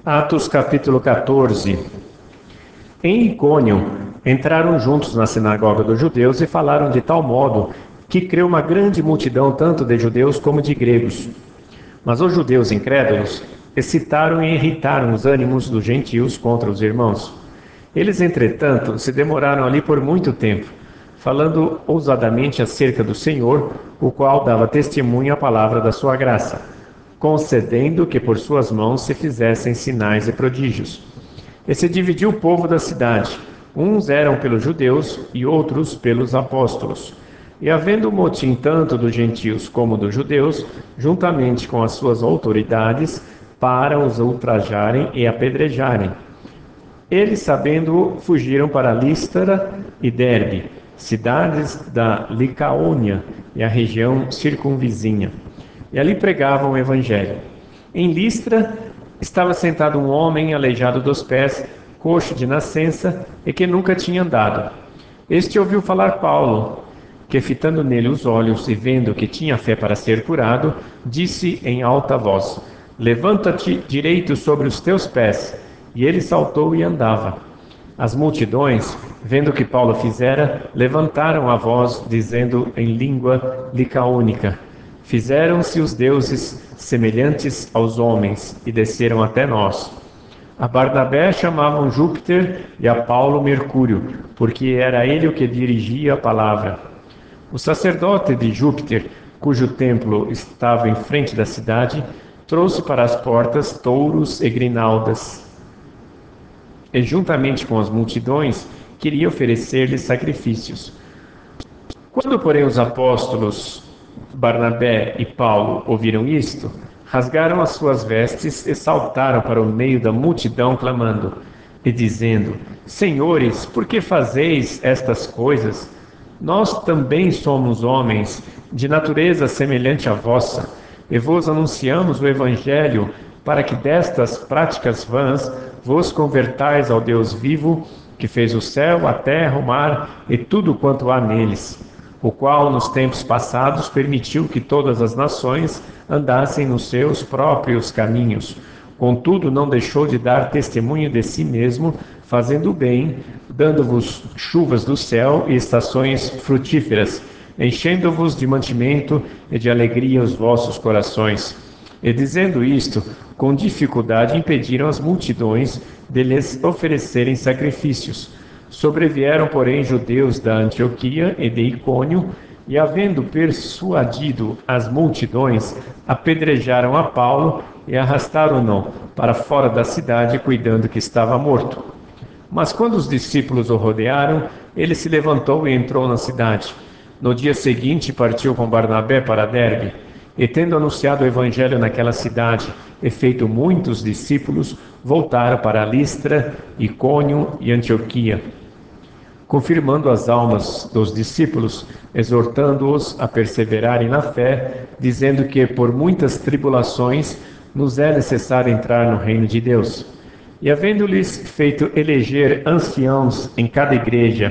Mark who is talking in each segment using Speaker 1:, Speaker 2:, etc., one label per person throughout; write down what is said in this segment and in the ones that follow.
Speaker 1: Atos capítulo 14. Em Icônio, entraram juntos na sinagoga dos judeus e falaram de tal modo que creu uma grande multidão tanto de judeus como de gregos. Mas os judeus incrédulos excitaram e irritaram os ânimos dos gentios contra os irmãos. Eles, entretanto, se demoraram ali por muito tempo, falando ousadamente acerca do Senhor, o qual dava testemunho à palavra da sua graça, concedendo que por suas mãos se fizessem sinais e prodígios. E se dividiu o povo da cidade. Uns eram pelos judeus e outros pelos apóstolos. E havendo motim tanto dos gentios como dos judeus, juntamente com as suas autoridades, para os ultrajarem e apedrejarem. Eles, sabendo, fugiram para Listra e Derbe, cidades da Licaônia e a região circunvizinha. E ali pregavam o evangelho. Em Listra estava sentado um homem aleijado dos pés, coxo de nascença e que nunca tinha andado. Este ouviu falar Paulo, que fitando nele os olhos e vendo que tinha fé para ser curado, disse em alta voz: Levanta-te direito sobre os teus pés. E ele saltou e andava. As multidões, vendo o que Paulo fizera, levantaram a voz, dizendo em língua licaônica: Fizeram-se os deuses semelhantes aos homens e desceram até nós. A Barnabé chamavam Júpiter e a Paulo Mercúrio, porque era ele o que dirigia a palavra. O sacerdote de Júpiter, cujo templo estava em frente da cidade, trouxe para as portas touros e grinaldas. E juntamente com as multidões, queria oferecer-lhes sacrifícios. Quando, porém, os apóstolos Barnabé e Paulo ouviram isto, rasgaram as suas vestes e saltaram para o meio da multidão, clamando e dizendo: Senhores, por que fazeis estas coisas? Nós também somos homens de natureza semelhante à vossa, e vos anunciamos o Evangelho, para que destas práticas vãs vos convertais ao Deus vivo, que fez o céu, a terra, o mar e tudo quanto há neles, o qual nos tempos passados permitiu que todas as nações andassem nos seus próprios caminhos. Contudo, não deixou de dar testemunho de si mesmo, fazendo o bem, dando-vos chuvas do céu e estações frutíferas, enchendo-vos de mantimento e de alegria os vossos corações. E dizendo isto, com dificuldade impediram as multidões de lhes oferecerem sacrifícios. Sobrevieram, porém, judeus da Antioquia e de Icônio, e havendo persuadido as multidões, apedrejaram a Paulo e arrastaram-no para fora da cidade, cuidando que estava morto. Mas quando os discípulos o rodearam, ele se levantou e entrou na cidade. No dia seguinte partiu com Barnabé para Derbe, e tendo anunciado o evangelho naquela cidade e feito muitos discípulos, voltaram para Listra, Icônio e Antioquia, confirmando as almas dos discípulos, exortando-os a perseverarem na fé, dizendo que por muitas tribulações nos é necessário entrar no reino de Deus. E havendo-lhes feito eleger anciãos em cada igreja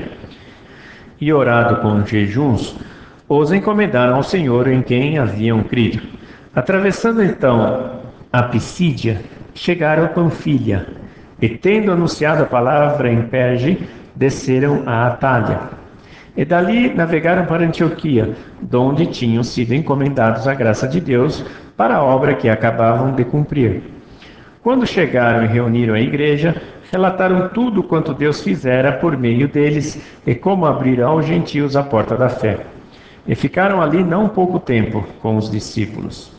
Speaker 1: e orado com jejuns, os encomendaram ao Senhor em quem haviam crido. Atravessando então a Pisídia, chegaram a Panfilha, e tendo anunciado a palavra em Perge, desceram a Atália. E dali navegaram para Antioquia, donde tinham sido encomendados à graça de Deus para a obra que acabavam de cumprir. Quando chegaram e reuniram a igreja, relataram tudo quanto Deus fizera por meio deles e como abriram aos gentios a porta da fé. E ficaram ali não pouco tempo com os discípulos.